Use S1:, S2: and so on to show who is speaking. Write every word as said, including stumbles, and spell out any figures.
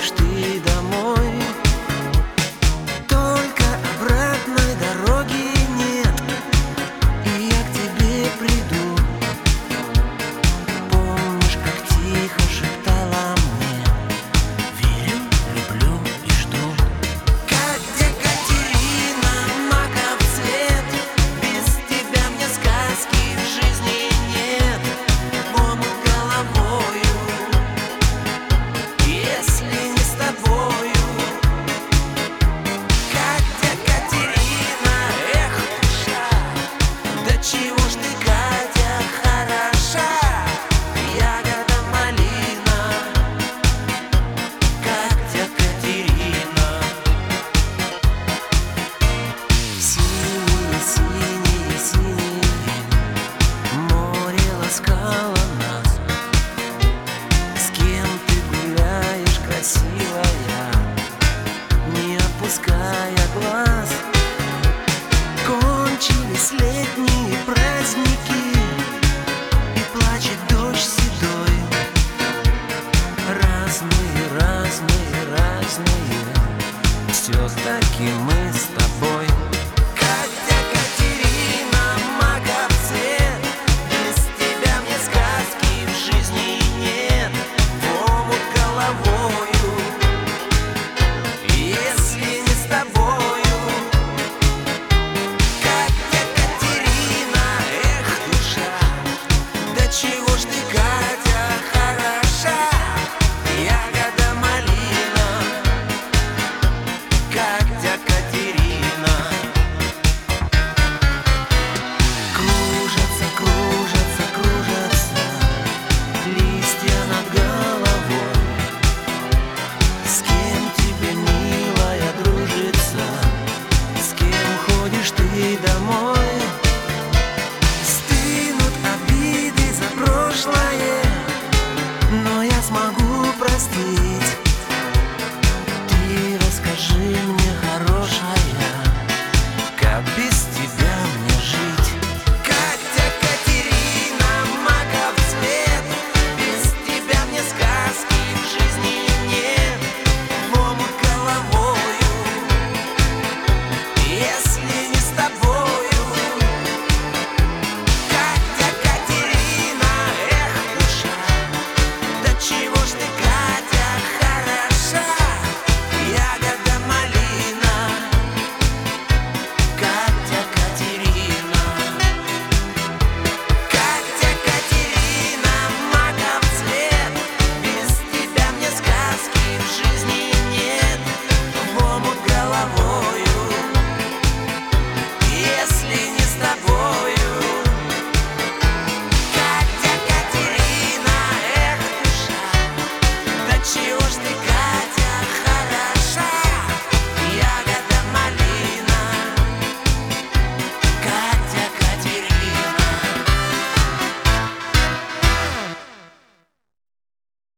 S1: приедешь ты домой. Только обратной дороги нет, и я к тебе приду. Помнишь, как тихо шептала мне: верю, люблю и жду. Как Екатерина, маков цвет, без тебя мне сказки в жизни нет. В омут головою, если не с тобою. Как Екатерина, эх, душа, да чего ж ты, Катя, хороша, ягода малина. Как Екатерина. Синие, синие, синие море ласкало нас. С кем ты гуляешь, красивая, не опуская глаз? Кончились летние праздники, и плачет дождь седой. Разные, разные, разные, все-таки мы с тобой.